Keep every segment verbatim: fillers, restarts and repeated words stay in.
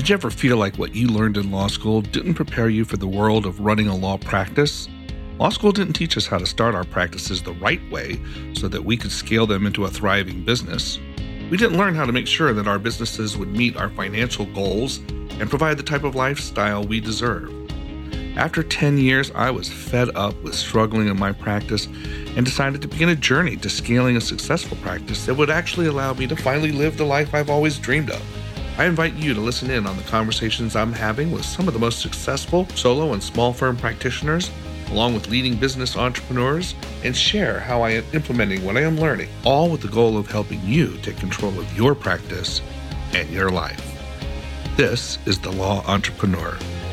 Did you ever feel like what you learned in law school didn't prepare you for the world of running a law practice? Law school didn't teach us how to start our practices the right way so that we could scale them into a thriving business. We didn't learn how to make sure that our businesses would meet our financial goals and provide the type of lifestyle we deserve. After ten years, I was fed up with struggling in my practice and decided to begin a journey to scaling a successful practice that would actually allow me to finally live the life I've always dreamed of. I invite you to listen in on the conversations I'm having with some of the most successful solo and small firm practitioners, along with leading business entrepreneurs, and share how I am implementing what I am learning, all with the goal of helping you take control of your practice and your life. This is The Law Entrepreneur.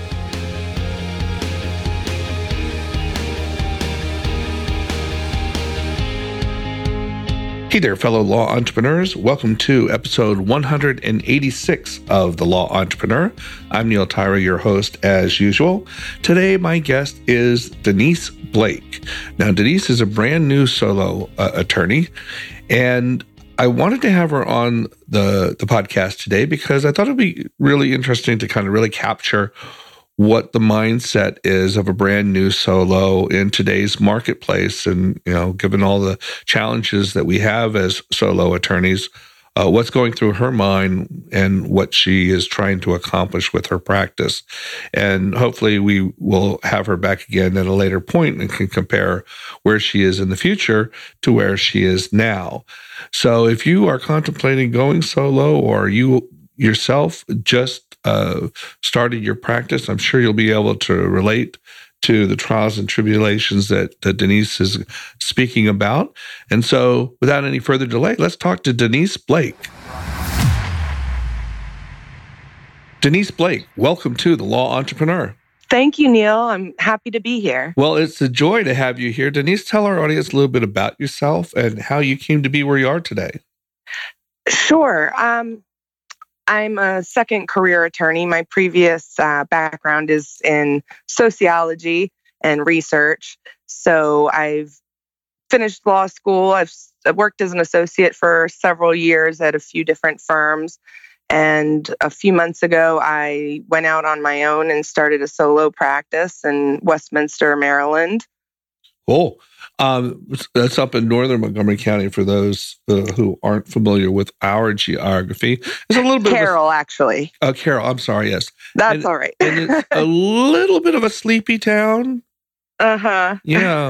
Hey there, fellow law entrepreneurs. Welcome to episode one hundred eighty-six of The Law Entrepreneur. I'm Neil Tyra, your host, as usual. Today, my guest is Denise Blake. Now, Denise is a brand new solo uh, attorney, and I wanted to have her on the, the podcast today because I thought it'd be really interesting to kind of really capture what the mindset is of a brand new solo in today's marketplace. And, you know, given all the challenges that we have as solo attorneys, uh, what's going through her mind and what she is trying to accomplish with her practice. And hopefully we will have her back again at a later point and can compare where she is in the future to where she is now. So if you are contemplating going solo, or you yourself just uh, started your practice, I'm sure you'll be able to relate to the trials and tribulations that, that Denise is speaking about. And so without any further delay, let's talk to Denise Blake. Denise Blake, welcome to The Law Entrepreneur. Thank you, Neil. I'm happy to be here. Well, it's a joy to have you here. Denise, tell our audience a little bit about yourself and how you came to be where you are today. Sure. Um, I'm a second career attorney. My previous uh, background is in sociology and research. So I've finished law school. I've, I've worked as an associate for several years at a few different firms. And a few months ago, I went out on my own and started a solo practice in Westminster, Maryland. Cool. Um, that's up in northern Montgomery County for those uh, who aren't familiar with our geography. It's a little bit Carroll, of a, actually. Uh, Carroll, I'm sorry, yes. That's and, all right. And it's a little bit of a sleepy town. Uh-huh. Yeah.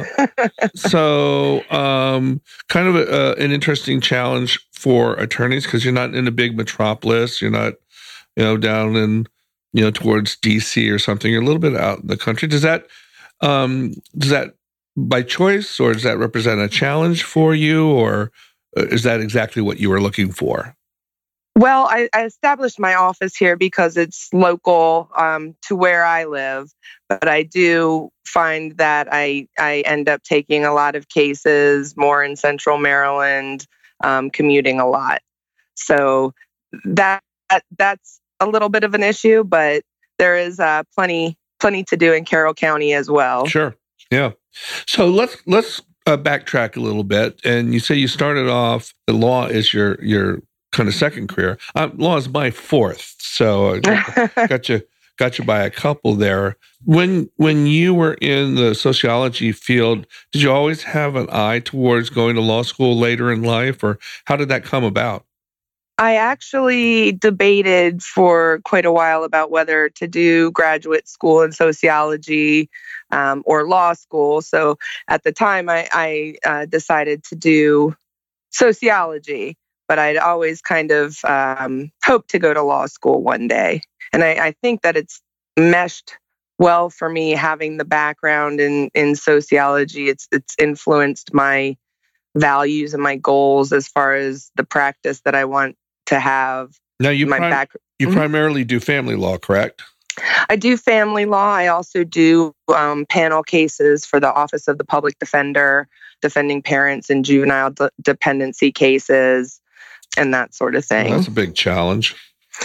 So um, kind of a, uh, an interesting challenge for attorneys because you're not in a big metropolis. You're not, you know, down in, you know, towards D C or something. You're a little bit out in the country. Does that, um, does that, by choice, or does that represent a challenge for you, or is that exactly what you were looking for? Well, I, I established my office here because it's local um, to where I live, but I do find that I, I end up taking a lot of cases more in central Maryland, um, commuting a lot. So that, that that's a little bit of an issue, but there is uh, plenty plenty to do in Carroll County as well. Sure. Yeah. So let's let's uh, backtrack a little bit. And you say you started off, the law is your your kind of second career. Uh, law is my fourth, so I got, got you got you by a couple there. When when you were in the sociology field, did you always have an eye towards going to law school later in life, or how did that come about? I actually debated for quite a while about whether to do graduate school in sociology um, or law school. So at the time, I, I uh, decided to do sociology, but I'd always kind of um, hoped to go to law school one day. And I, I think that it's meshed well for me having the background in, in sociology. It's it's influenced my values and my goals as far as the practice that I want to have. Now, you, my prim- back- you mm-hmm. primarily do family law, correct? I do family law. I also do um, panel cases for the Office of the Public Defender, defending parents in juvenile de- dependency cases and that sort of thing. Well, that's a big challenge.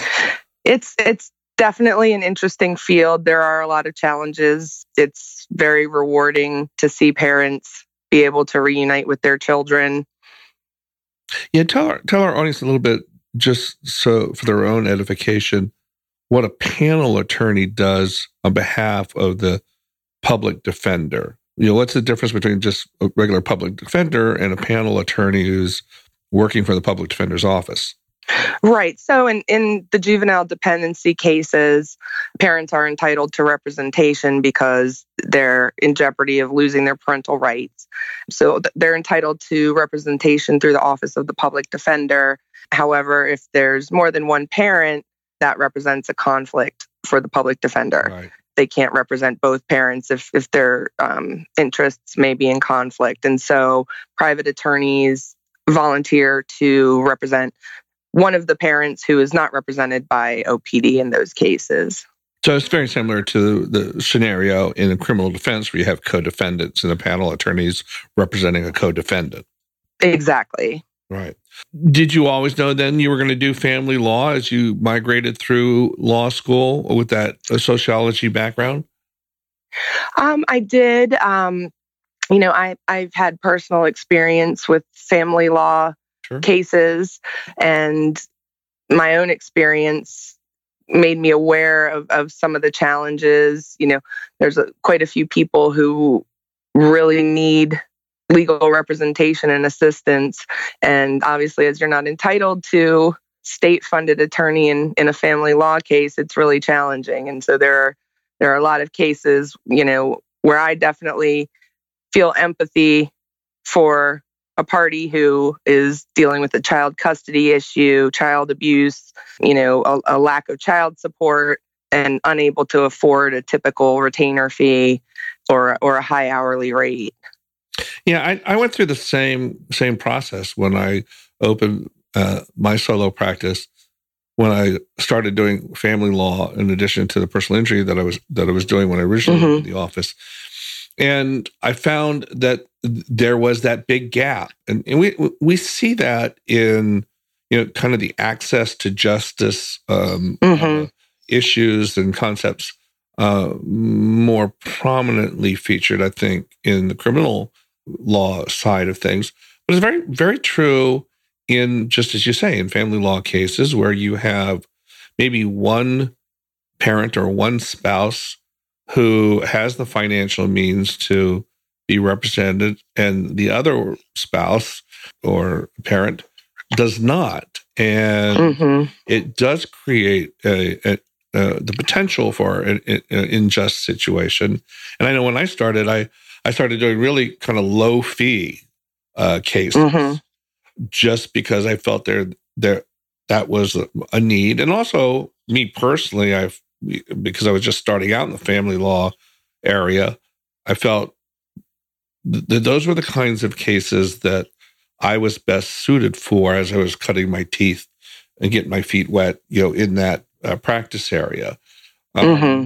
It's it's definitely an interesting field. There are a lot of challenges. It's very rewarding to see parents be able to reunite with their children. Yeah, tell our, tell our audience a little bit, just so for their own edification, what a panel attorney does on behalf of the public defender. You know, what's the difference between just a regular public defender and a panel attorney who's working for the public defender's office? Right. So in, in the juvenile dependency cases, parents are entitled to representation because they're in jeopardy of losing their parental rights. So th- they're entitled to representation through the Office of the Public Defender. However, if there's more than one parent, that represents a conflict for the public defender. Right. They can't represent both parents if, if their um, interests may be in conflict. And so private attorneys volunteer to represent one of the parents who is not represented by O P D in those cases. So it's very similar to the scenario in a criminal defense where you have co-defendants and the panel attorneys representing a co-defendant. Exactly. Right. Did you always know then you were going to do family law as you migrated through law school with that sociology background? Um, I did. Um, you know, I, I've had personal experience with family law Sure. cases, and my own experience made me aware of, of some of the challenges. You know, there's a, quite a few people who really need legal representation and assistance. And obviously, as you're not entitled to state-funded attorney in, in a family law case, it's really challenging. And so there are, there are a lot of cases, you know, where I definitely feel empathy for a party who is dealing with a child custody issue, child abuse, you know, a, a lack of child support, and unable to afford a typical retainer fee or or a high hourly rate. Yeah, I, I went through the same same process when I opened uh, my solo practice. When I started doing family law, in addition to the personal injury that I was that I was doing when I originally mm-hmm. opened the office. And I found that there was that big gap. And, and we we see that in, you know, kind of the access to justice um, mm-hmm. uh, issues and concepts uh, more prominently featured, I think, in the criminal law side of things. But it's very, very true in, just as you say, in family law cases where you have maybe one parent or one spouse who has the financial means to be represented, and the other spouse or parent does not. And mm-hmm. it does create a, a, a, the potential for an, an unjust situation. And I know when I started, I, I started doing really kind of low fee uh, cases mm-hmm. just because I felt there, there that was a, a need. And also, me personally, I've because I was just starting out in the family law area, I felt that those were the kinds of cases that I was best suited for as I was cutting my teeth and getting my feet wet, you know, in that uh, practice area. Um, mm-hmm.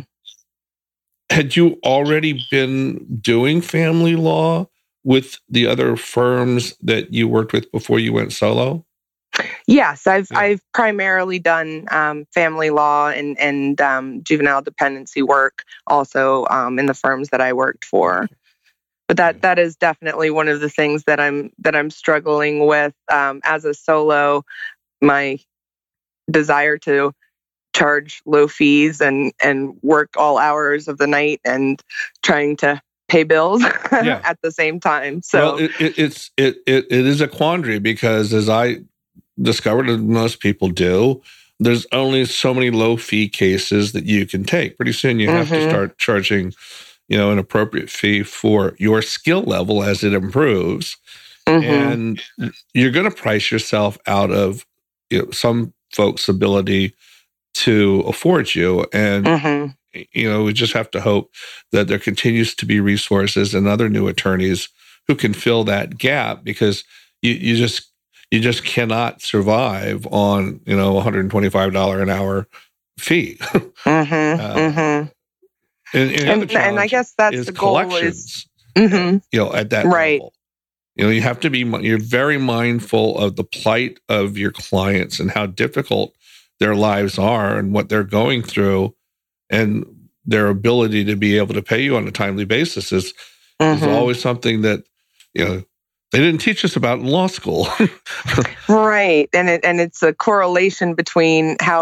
Had you already been doing family law with the other firms that you worked with before you went solo? Yes, I've yeah. I've primarily done um, family law and and um, juvenile dependency work, also um, in the firms that I worked for. But that that is definitely one of the things that I'm that I'm struggling with um, as a solo. My desire to charge low fees and and work all hours of the night and trying to pay bills yeah. at the same time. So well, it, it, it's it, it it is a quandary because as I discovered, as most people do, there's only so many low fee cases that you can take. Pretty soon you have mm-hmm. to start charging, you know, an appropriate fee for your skill level as it improves. Mm-hmm. And you're going to price yourself out of, you know, some folks' ability to afford you. And, mm-hmm. you know, we just have to hope that there continues to be resources and other new attorneys who can fill that gap, because you, you just You just cannot survive on, you know, one hundred twenty-five dollars an hour fee. mm-hmm, uh, mm-hmm. And, and, and, and I guess that's the goal is, mm-hmm. you know, at that right. level. You know, you have to be, you're very mindful of the plight of your clients and how difficult their lives are and what they're going through, and their ability to be able to pay you on a timely basis is, mm-hmm. is always something that, you know, they didn't teach us about in law school. Right. And it, and it's a correlation between how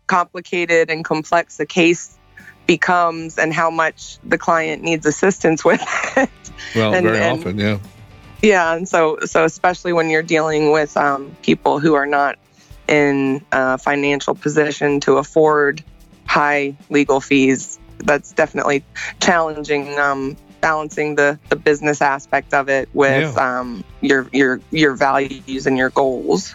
complicated and complex a case becomes and how much the client needs assistance with it. Well, and, very and, often, yeah. Yeah, and so so especially when you're dealing with um, people who are not in a financial position to afford high legal fees, that's definitely challenging. Um, balancing the, the business aspect of it with Yeah. um, your your your values and your goals.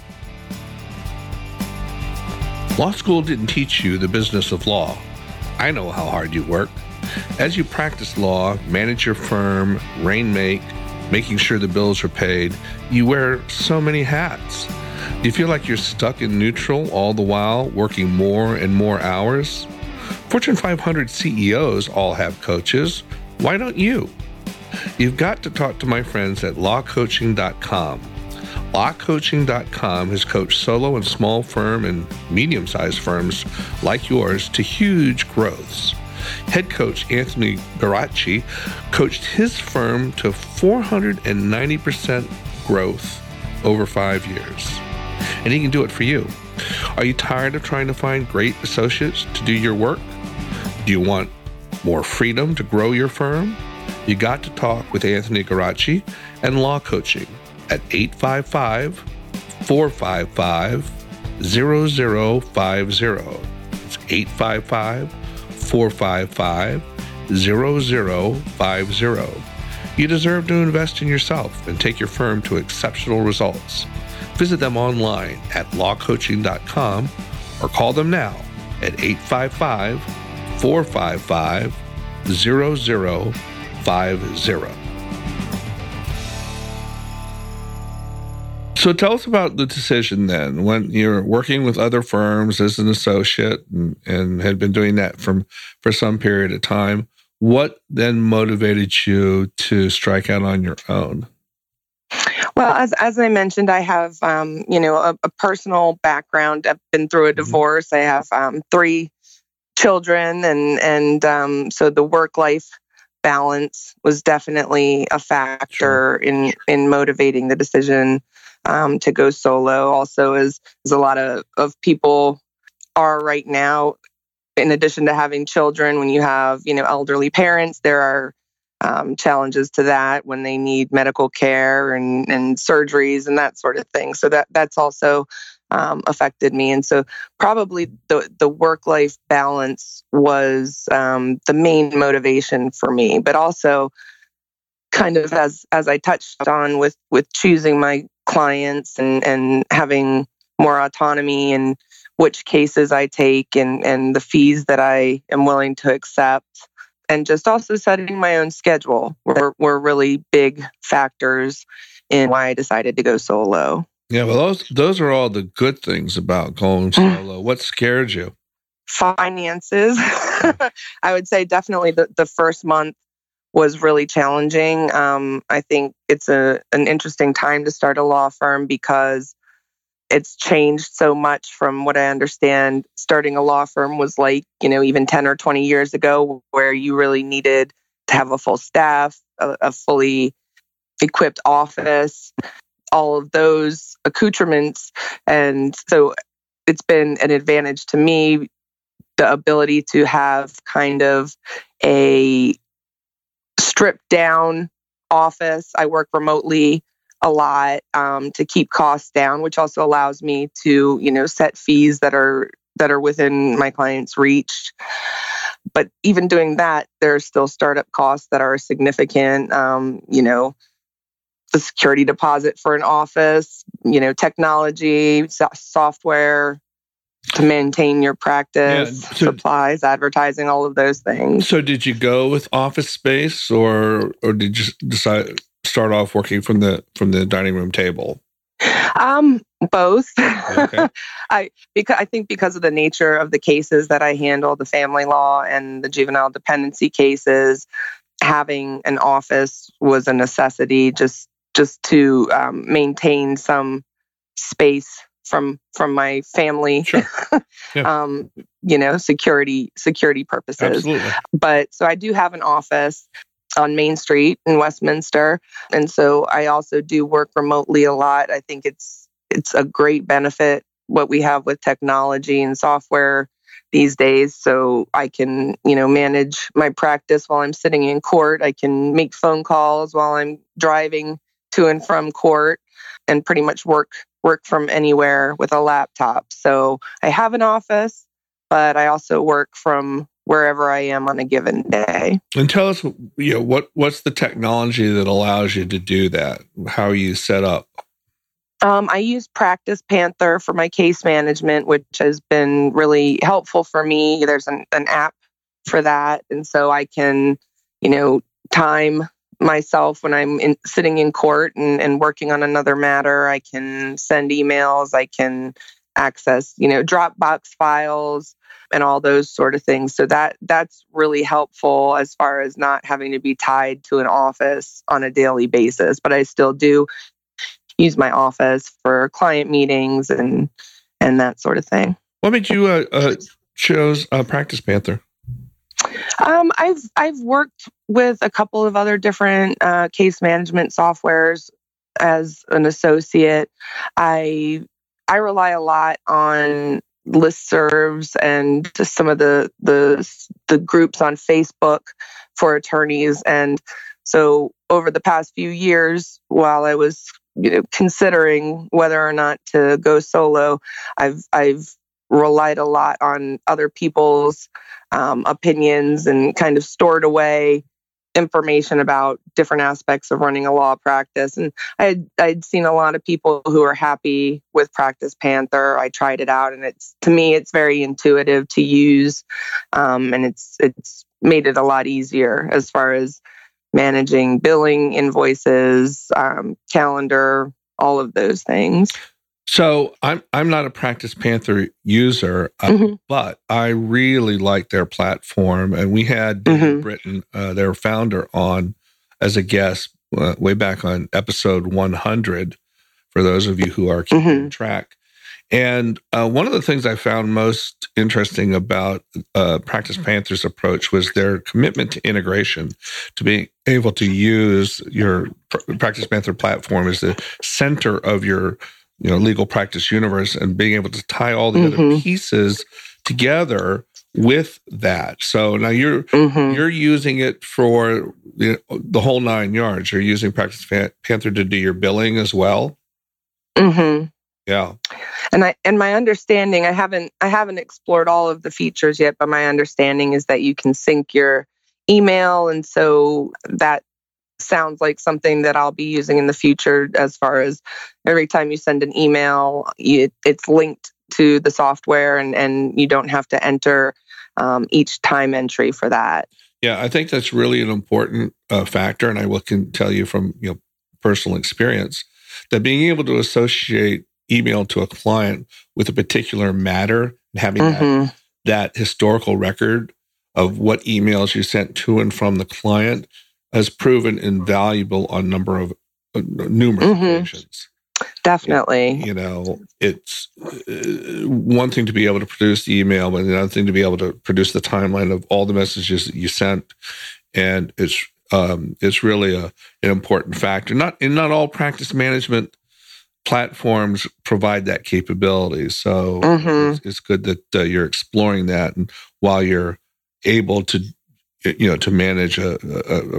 Law school didn't teach you the business of law. I know how hard you work. As you practice law, manage your firm, rainmake, making sure the bills are paid, you wear so many hats. Do you feel like you're stuck in neutral all the while, working more and more hours? Fortune five hundred C E Os all have coaches. Why don't you? You've got to talk to my friends at law coaching dot com. law coaching dot com has coached solo and small firm and medium-sized firms like yours to huge growths. Head coach Anthony Garacci coached his firm to four hundred ninety percent growth over five years. And he can do it for you. Are you tired of trying to find great associates to do your work? Do you want more freedom to grow your firm? You got to talk with Anthony Garacci and Law Coaching at eight five five, four five five, zero zero five zero. It's eight five five, four five five, zero zero five zero. You deserve to invest in yourself and take your firm to exceptional results. Visit them online at law coaching dot com or call them now at eight five five, four five five, zero zero five zero. So tell us about the decision then, when you're working with other firms as an associate and, and had been doing that from for some period of time. What then motivated you to strike out on your own? Well, as as I mentioned, I have um, you know a, a personal background. I've been through a divorce. Mm-hmm. I have um, three children, and and um, so the work life balance was definitely a factor sure. in in motivating the decision um, to go solo. Also, as as a lot of of people are right now, in addition to having children, when you have you know elderly parents, there are Um, challenges to that when they need medical care and, and surgeries and that sort of thing. So that that's also um, affected me. And so probably the, the work-life balance was um, the main motivation for me, but also kind of as as I touched on with, with choosing my clients and, and having more autonomy in which cases I take and, and the fees that I am willing to accept. And just also setting my own schedule were, were really big factors in why I decided to go solo. Yeah, well, those those are all the good things about going solo. What scared you? Finances. I would say definitely the, the first month was really challenging. Um, I think it's a an interesting time to start a law firm because it's changed so much from what I understand. Starting a law firm was like, you know, even ten or twenty years ago, where you really needed to have a full staff, a, a fully equipped office, all of those accoutrements. And so it's been an advantage to me, the ability to have kind of a stripped down office. I work remotely a lot um, to keep costs down, which also allows me to, you know, set fees that are that are within my client's reach. But even doing that, there are still startup costs that are significant. Um, you know, the security deposit for an office, you know, technology, so- software to maintain your practice, yeah, so, supplies, advertising, all of those things. So, did you go with office space, or or did you decide? Start off working from the from the dining room table? Um, both. Okay. I because I think because of the nature of the cases that I handle, the family law and the juvenile dependency cases, having an office was a necessity just just to um, maintain some space from from my family. Sure. Yeah. um, you know, security security purposes. Absolutely. But so I do have an office on Main Street in Westminster. And so I also do work remotely a lot. I think it's it's a great benefit what we have with technology and software these days. So I can, you know, manage my practice while I'm sitting in court. I can make phone calls while I'm driving to and from court, and pretty much work work from anywhere with a laptop. So I have an office, but I also work from wherever I am on a given day. And tell us, you know, what what's the technology that allows you to do that? How are you set up? Um, I use Practice Panther for my case management, which has been really helpful for me. There's an, an app for that. And so I can, you know, time myself when I'm in, sitting in court and, and working on another matter. I can send emails. I can access, you know, Dropbox files and all those sort of things. So that that's really helpful as far as not having to be tied to an office on a daily basis. But I still do use my office for client meetings and and that sort of thing. What made you uh, uh, chose uh, Practice Panther? Um, I've I've worked with a couple of other different uh, case management softwares as an associate. I I rely a lot on listservs and just some of the the the groups on Facebook for attorneys. And so over the past few years, while I was you know considering whether or not to go solo, I've I've relied a lot on other people's um, opinions and kind of stored away information about different aspects of running a law practice. And I had, I'd seen a lot of people who are happy with Practice Panther. I tried it out, and it's to me, it's very intuitive to use, um, and it's it's made it a lot easier as far as managing billing, invoices, um, calendar, all of those things. So I'm I'm not a Practice Panther user, uh, mm-hmm. but I really like their platform. And we had David mm-hmm. Britton, uh, their founder, on as a guest uh, way back on episode one hundred, for those of you who are keeping mm-hmm. track. And uh, one of the things I found most interesting about uh, Practice Panther's approach was their commitment to integration, to being able to use your Practice Panther platform as the center of your you know, legal practice universe, and being able to tie all the mm-hmm. other pieces together with that. So now you're mm-hmm. you're using it for the, the whole nine yards. You're using Practice Panther to do your billing as well. Mm-hmm. Yeah. And I and my understanding, I haven't I haven't explored all of the features yet, but my understanding is that you can sync your email, and so that sounds like something that I'll be using in the future. As far as every time you send an email, you, it's linked to the software, and, and you don't have to enter um, each time entry for that. Yeah, I think that's really an important uh, factor, and I will can tell you from you know personal experience that being able to associate email to a client with a particular matter and having mm-hmm. that, that historical record of what emails you sent to and from the client has proven invaluable on a number of uh, numerous mm-hmm. occasions. Definitely. You, you know, it's uh, one thing to be able to produce the email, but another thing to be able to produce the timeline of all the messages that you sent. And it's um, it's really a, an important factor. Not and not all practice management platforms provide that capability. So mm-hmm. it's, it's good that uh, you're exploring that, and while you're able to you know, to manage a, a, a,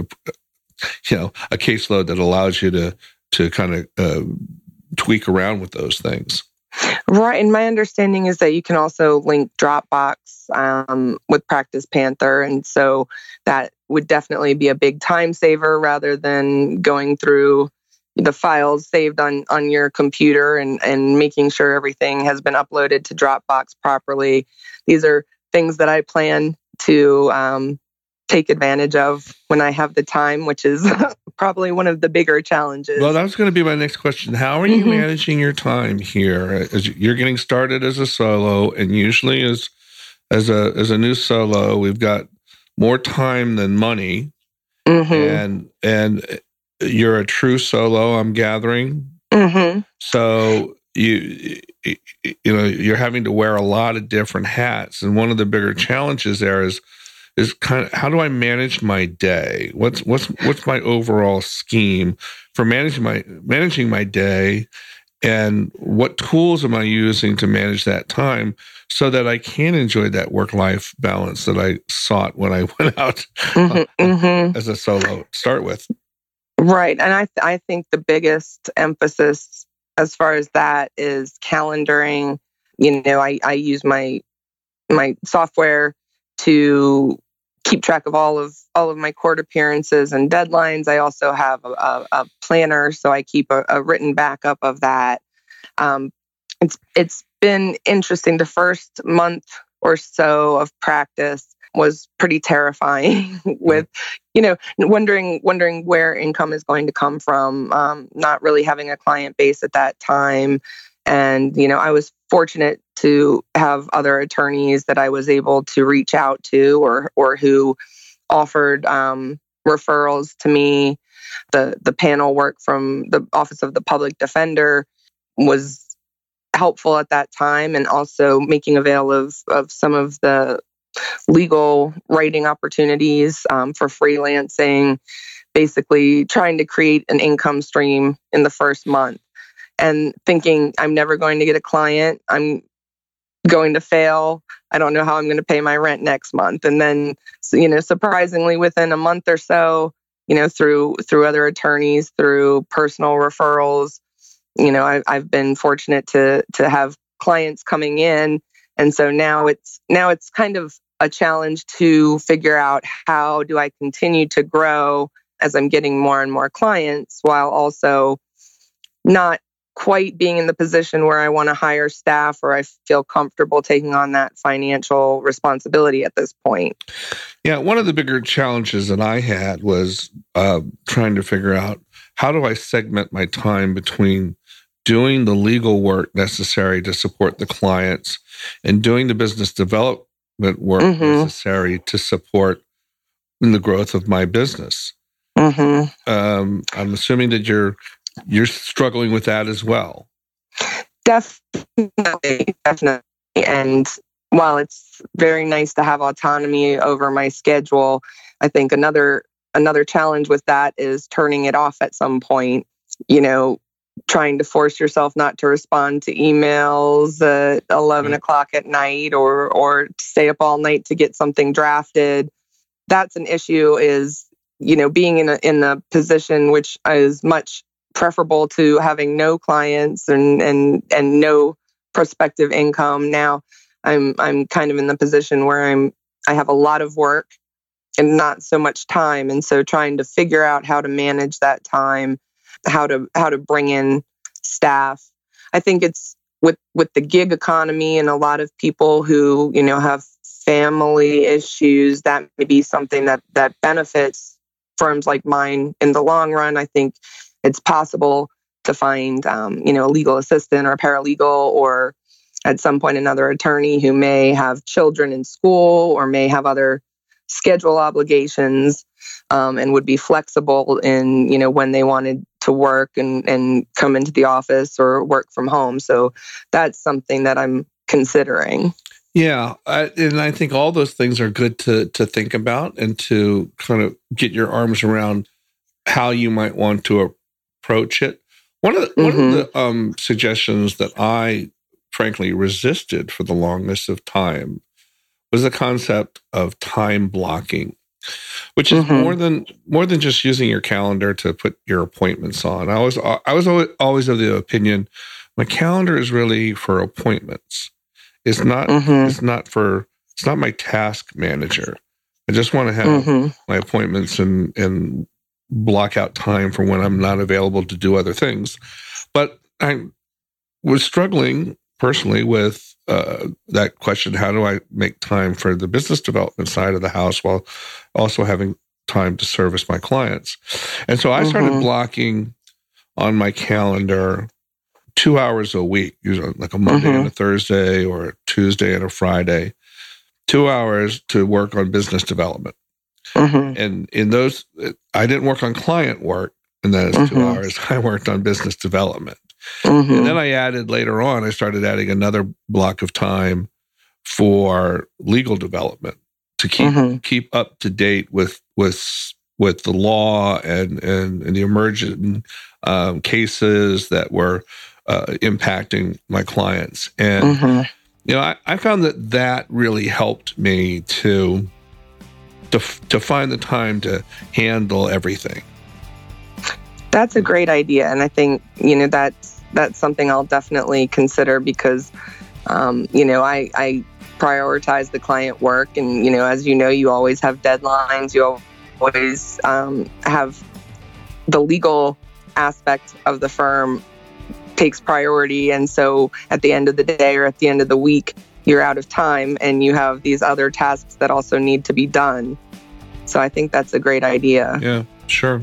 you know, a caseload that allows you to, to kind of uh, tweak around with those things. Right. And my understanding is that you can also link Dropbox um, with Practice Panther. And so that would definitely be a big time saver rather than going through the files saved on, on your computer and, and making sure everything has been uploaded to Dropbox properly. These are things that I plan to um, take advantage of when I have the time, which is probably one of the bigger challenges. Well, that was going to be my next question. How are you mm-hmm. managing your time here? As you're getting started as a solo, and usually as as a as a new solo, we've got more time than money, mm-hmm. and and you're a true solo, I'm gathering. Mm-hmm. So you you know you're having to wear a lot of different hats, and one of the bigger challenges there is. is kind of how do I manage my day? What's what's what's my overall scheme for managing my managing my day, And what tools am I using to manage that time so that I can enjoy that work-life balance that I sought when I went out mm-hmm, mm-hmm. as a solo to start with? Right. And I, th- I think the biggest emphasis as far as that is calendaring. You know, I, I use my my software to keep track of all of all of my court appearances and deadlines. I also have a, a, a planner, so I keep a, a written backup of that. Um, it's it's been interesting. The first month or so of practice was pretty terrifying with, you know, wondering wondering where income is going to come from, um, not really having a client base at that time. And, you know, I was fortunate to have other attorneys that I was able to reach out to or or who offered um, referrals to me. The the panel work from the Office of the Public Defender was helpful at that time, and also making avail of, of some of the legal writing opportunities um, for freelancing, basically trying to create an income stream in the first month. And thinking, I'm never going to get a client. I'm going to fail. I don't know how I'm going to pay my rent next month. And then, you know, surprisingly, within a month or so, you know, through through other attorneys, through personal referrals, you know, I, I've been fortunate to to have clients coming in. And so now it's now it's kind of a challenge to figure out how do I continue to grow as I'm getting more and more clients, while also not quite being in the position where I want to hire staff or I feel comfortable taking on that financial responsibility at this point. Yeah, one of the bigger challenges that I had was uh, trying to figure out how do I segment my time between doing the legal work necessary to support the clients and doing the business development work mm-hmm. necessary to support the growth of my business. Mm-hmm. Um, I'm assuming that you're You're struggling with that as well. Definitely, definitely. And while it's very nice to have autonomy over my schedule, I think another another challenge with that is turning it off at some point. You know, trying to force yourself not to respond to emails at eleven mm-hmm. o'clock at night, or or stay up all night to get something drafted. That's an issue. Is, you know, being in a in a position which is much preferable to having no clients and and and no prospective income. Now I'm I'm kind of in the position where I'm I have a lot of work and not so much time, and so trying to figure out how to manage that time, how to how to bring in staff. I think it's with with the gig economy and a lot of people who, you know, have family issues, that may be something that that benefits firms like mine in the long run. I think it's possible to find, um, you know, a legal assistant or a paralegal, or at some point another attorney who may have children in school or may have other schedule obligations, um, and would be flexible in, you know, when they wanted to work and, and come into the office or work from home. So that's something that I'm considering. Yeah, I, and I think all those things are good to to think about and to kind of get your arms around how you might want to approach it. One of the, mm-hmm. one of the um, suggestions that I frankly resisted for the longest of time was the concept of time blocking, which is mm-hmm. more than more than just using your calendar to put your appointments on. I was I was always, always of the opinion my calendar is really for appointments. It's not mm-hmm. it's not for it's not my task manager. I just want to have mm-hmm. my appointments and and block out time for when I'm not available to do other things. But I was struggling personally with uh, that question, how do I make time for the business development side of the house while also having time to service my clients? And so I started mm-hmm. blocking on my calendar two hours a week, usually like a Monday mm-hmm. and a Thursday, or a Tuesday and a Friday, two hours to work on business development. Mm-hmm. And in those, I didn't work on client work in those mm-hmm. two hours. I worked on business development. Mm-hmm. And then I added later on, I started adding another block of time for legal development to keep mm-hmm. keep up to date with with with the law and and, and the emergent um, cases that were uh, impacting my clients. And, mm-hmm. you know, I, I found that that really helped me to, to, to find the time to handle everything. That's a great idea. And I think, you know, that's, that's something I'll definitely consider because, um, you know, I, I prioritize the client work. And, you know, as you know, you always have deadlines. You always um, have the legal aspect of the firm takes priority. And so at the end of the day or at the end of the week, you're out of time and you have these other tasks that also need to be done. So I think that's a great idea. Yeah, sure.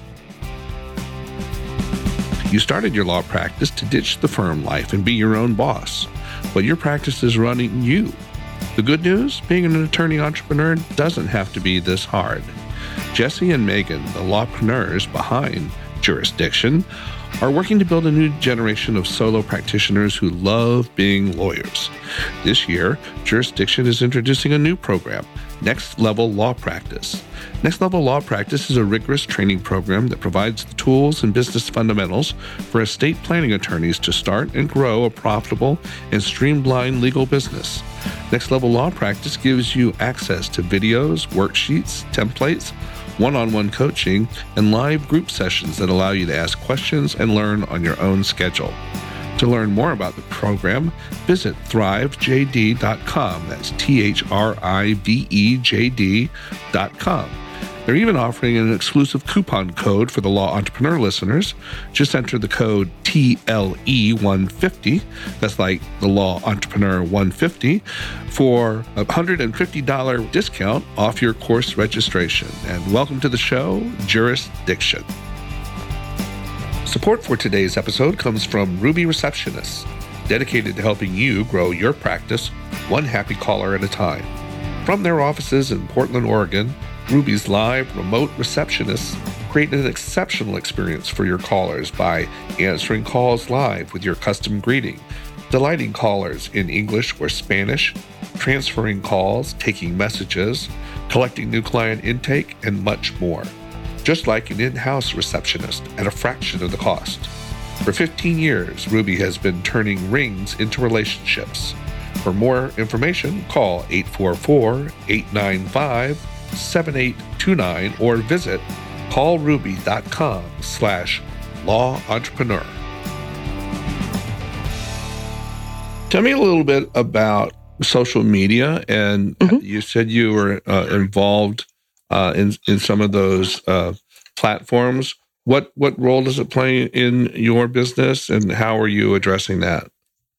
You started your law practice to ditch the firm life and be your own boss, but your practice is running you. The good news, being an attorney entrepreneur doesn't have to be this hard. Jesse and Megan, the lawpreneurs behind Jurisdiction, are working to build a new generation of solo practitioners who love being lawyers. This year, Jurisdiction is introducing a new program, Next Level Law Practice. Next Level Law Practice is a rigorous training program that provides the tools and business fundamentals for estate planning attorneys to start and grow a profitable and streamlined legal business. Next Level Law Practice gives you access to videos, worksheets, templates, one-on-one coaching, and live group sessions that allow you to ask questions and learn on your own schedule. To learn more about the program, visit thrive j d dot com. That's T H R I V E J D dot com. They're even offering an exclusive coupon code for the Law Entrepreneur listeners. Just enter the code T L E one fifty, that's like the Law Entrepreneur one fifty, for a one hundred fifty dollars discount off your course registration. And welcome to the show, Jurisdiction. Support for today's episode comes from Ruby Receptionists, dedicated to helping you grow your practice one happy caller at a time. From their offices in Portland, Oregon, Ruby's live remote receptionists create an exceptional experience for your callers by answering calls live with your custom greeting, delighting callers in English or Spanish, transferring calls, taking messages, collecting new client intake, and much more. Just like an in-house receptionist at a fraction of the cost. For fifteen years, Ruby has been turning rings into relationships. For more information, call eight four four, eight nine five, seven eight two nine or visit callruby.com slash law entrepreneur. Tell me a little bit about social media. And mm-hmm. you said you were uh, involved uh, in, in some of those uh, platforms. What, what role does it play in your business and how are you addressing that?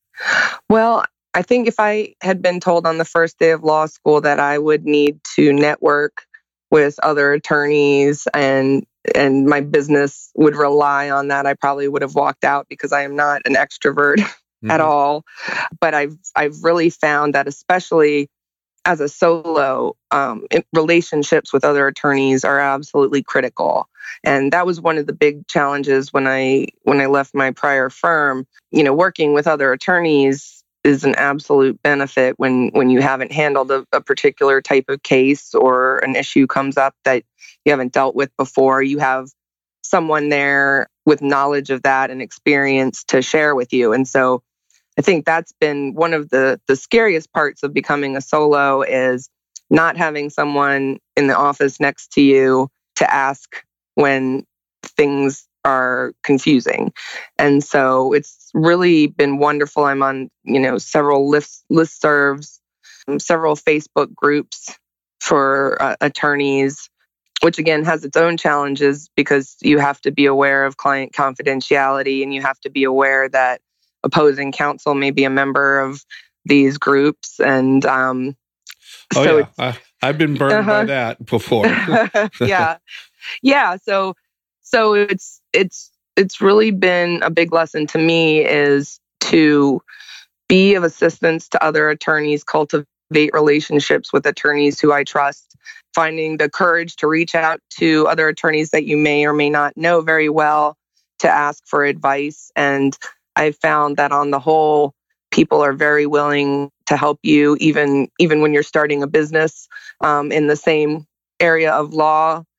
Well, I think if I had been told on the first day of law school that I would need to network with other attorneys and and my business would rely on that, I probably would have walked out because I am not an extrovert mm-hmm. at all. But I've I've really found that especially as a solo, um, relationships with other attorneys are absolutely critical. And that was one of the big challenges when I when I left my prior firm. You know, working with other attorneys is an absolute benefit when, when you haven't handled a, a particular type of case or an issue comes up that you haven't dealt with before. You have someone there with knowledge of that and experience to share with you. And so I think that's been one of the, the scariest parts of becoming a solo is not having someone in the office next to you to ask when things are confusing. And so it's really been wonderful. I'm on, you know, several list, listservs, several Facebook groups for uh, attorneys, which again has its own challenges because you have to be aware of client confidentiality and you have to be aware that opposing counsel may be a member of these groups. And um, oh, so yeah. I, I've been burned uh-huh. by that before. yeah. Yeah. So So it's it's it's really been a big lesson to me is to be of assistance to other attorneys, cultivate relationships with attorneys who I trust, finding the courage to reach out to other attorneys that you may or may not know very well to ask for advice. And I found that on the whole, people are very willing to help you, even even when you're starting a business um, in the same area of law.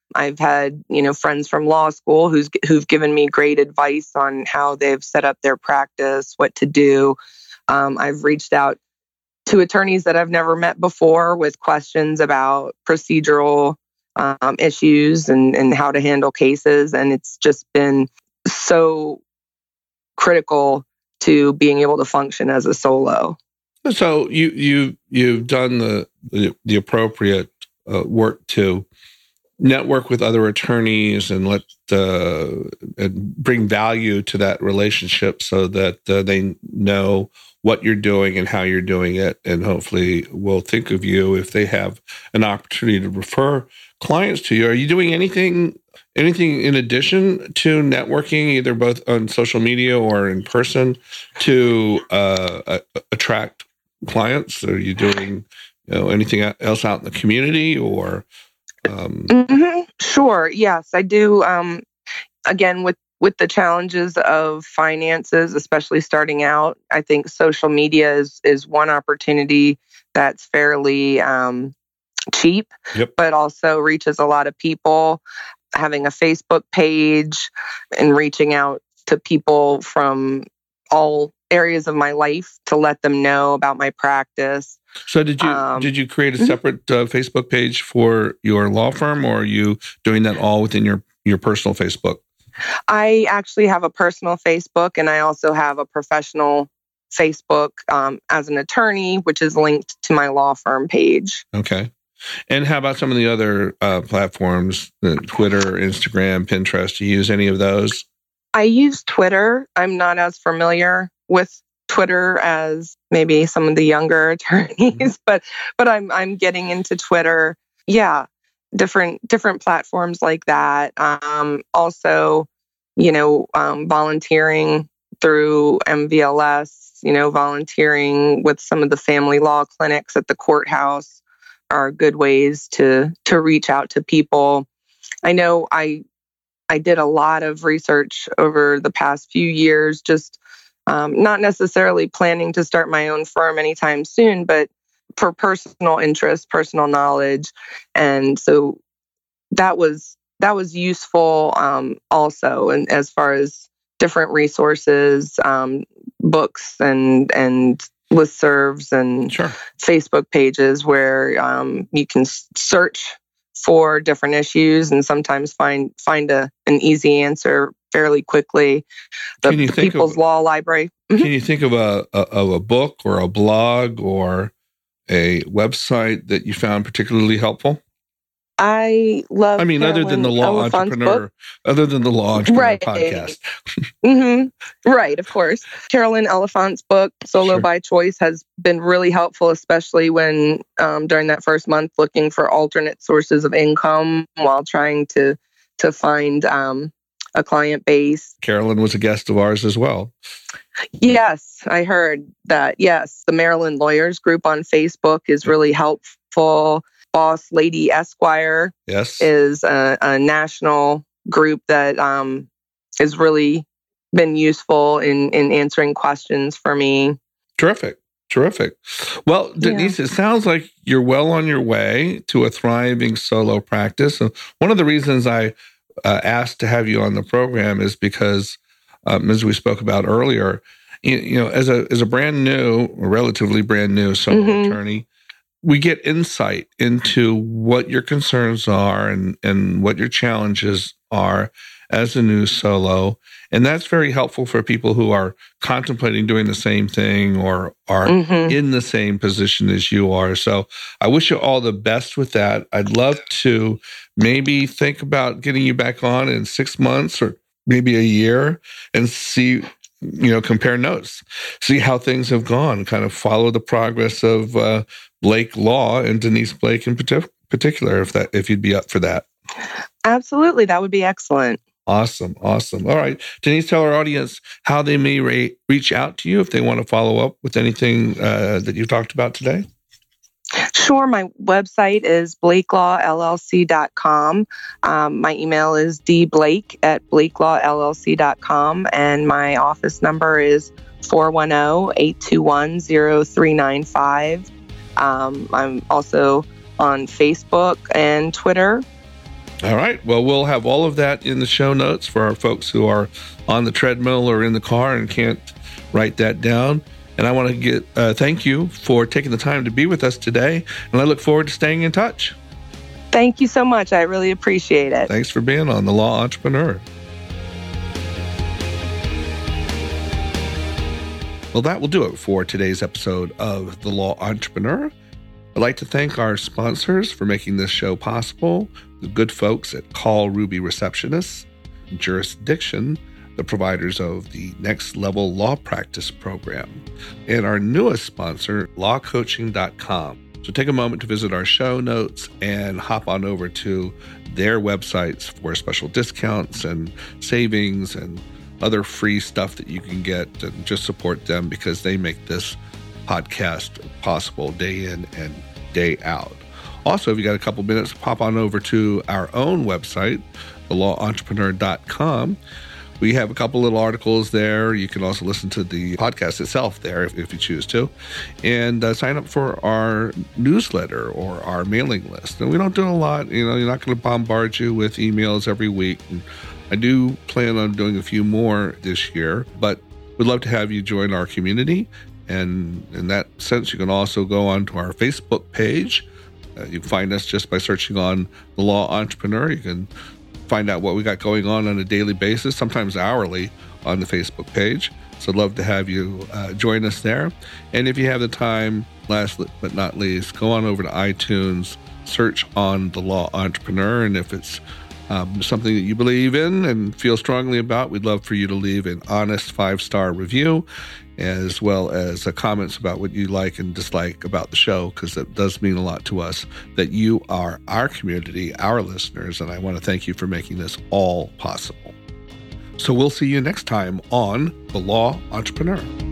I've had, you know, friends from law school who's who've given me great advice on how they've set up their practice, what to do. Um, I've reached out to attorneys that I've never met before with questions about procedural um, issues and, and how to handle cases. And it's just been so critical to being able to function as a solo. So you you you've done the the, the appropriate uh, work to network with other attorneys and let uh, and bring value to that relationship, so that uh, they know what you're doing and how you're doing it, and hopefully will think of you if they have an opportunity to refer clients to you. Are you doing anything anything in addition to networking, either both on social media or in person, to uh, uh, attract clients? Are you doing, you know, anything else out in the community, or? Um... Mm-hmm. Sure. Yes, I do. Um, again, with with the challenges of finances, especially starting out, I think social media is is one opportunity that's fairly um, cheap, yep. but also reaches a lot of people. Having a Facebook page and reaching out to people from all areas of my life to let them know about my practice. So did you um, did you create a separate uh, Facebook page for your law firm, or are you doing that all within your, your personal Facebook? I actually have a personal Facebook, and I also have a professional Facebook um, as an attorney, which is linked to my law firm page. Okay. And how about some of the other uh, platforms, uh, Twitter, Instagram, Pinterest? Do you use any of those? I use Twitter. I'm not as familiar with Twitter as maybe some of the younger attorneys, mm-hmm. but but I'm I'm getting into Twitter. Yeah, different different platforms like that. Um, also, you know, um, volunteering through M V L S. You know, volunteering with some of the family law clinics at the courthouse are good ways to to reach out to people. I know I I did a lot of research over the past few years, just um, not necessarily planning to start my own firm anytime soon, but for personal interest, personal knowledge. And so that was that was useful um, also, and as far as different resources, um, books and and listservs and sure. Facebook pages where um, you can search for different issues and sometimes find find a an easy answer fairly quickly. The, can you the think People's of, Law Library. Mm-hmm. Can you think of a, a of a book or a blog or a website that you found particularly helpful? I love. I mean, Carolyn other than the Law Oliphant's Entrepreneur, book. other than the Law Entrepreneur right. podcast. mm-hmm. Right, of course. Carolyn Oliphant's book, Solo sure. by Choice, has been really helpful, especially when um, during that first month looking for alternate sources of income while trying to to find um, a client base. Carolyn was a guest of ours as well. Yes, I heard that. Yes, the Maryland Lawyers group on Facebook is really helpful. Boss Lady Esquire yes. is a, a national group that um, has really been useful in, in answering questions for me. Terrific. Terrific. Well, Denise, yeah. It sounds like you're well on your way to a thriving solo practice. And one of the reasons I uh, asked to have you on the program is because, um, as we spoke about earlier, you, you know, as a as a brand new, relatively brand new solo mm-hmm. attorney, we get insight into what your concerns are and, and what your challenges are as a new solo. And that's very helpful for people who are contemplating doing the same thing or are mm-hmm. in the same position as you are. So I wish you all the best with that. I'd love to maybe think about getting you back on in six months or maybe a year and see, you know, compare notes, see how things have gone, kind of follow the progress of uh, Blake Law and Denise Blake in particular, if that if you'd be up for that. Absolutely. That would be excellent. Awesome. Awesome. All right. Denise, tell our audience how they may re- reach out to you if they want to follow up with anything uh, that you've talked about today. Sure. My website is blake law l l c dot com. Um, my email is d blake at blake law l l c dot com. And my office number is four one zero, eight two one, zero three nine five. Um, I'm also on Facebook and Twitter. All right. Well, we'll have all of that in the show notes for our folks who are on the treadmill or in the car and can't write that down. And I want to get uh, thank you for taking the time to be with us today. And I look forward to staying in touch. Thank you so much. I really appreciate it. Thanks for being on The Law Entrepreneur. Well, that will do it for today's episode of The Law Entrepreneur. I'd like to thank our sponsors for making this show possible, the good folks at Call Ruby Receptionists, Jurisdiction, the providers of the Next Level Law Practice Program, and our newest sponsor, law coaching dot com. So take a moment to visit our show notes and hop on over to their websites for special discounts and savings and other free stuff that you can get, and just support them because they make this podcast possible day in and day out. Also, if you got a couple minutes, pop on over to our own website, the law entrepreneur dot com. We have a couple little articles there. You can also listen to the podcast itself there if, if you choose to, and uh, sign up for our newsletter or our mailing list. And we don't do a lot. You know, you're not going to bombard you with emails every week. And I do plan on doing a few more this year, but we'd love to have you join our community. And in that sense, you can also go on to our Facebook page. Uh, you can find us just by searching on The Law Entrepreneur. You can find out what we got going on on a daily basis, sometimes hourly, on the Facebook page. So I'd love to have you uh, join us there. And if you have the time, last but not least, go on over to iTunes, search on The Law Entrepreneur, and if it's um, something that you believe in and feel strongly about, we'd love for you to leave an honest five-star review, as well as uh, comments about what you like and dislike about the show, because it does mean a lot to us that you are our community, our listeners, and I want to thank you for making this all possible. So we'll see you next time on The Law Entrepreneur.